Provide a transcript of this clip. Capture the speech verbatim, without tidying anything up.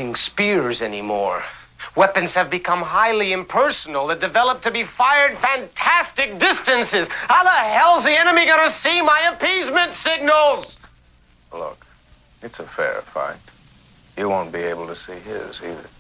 using spears anymore. Weapons have become highly impersonal. They're developed to be fired fantastic distances. How the hell's the enemy gonna see my appeasement signals? Look, it's a fair fight. You won't be able to see his either.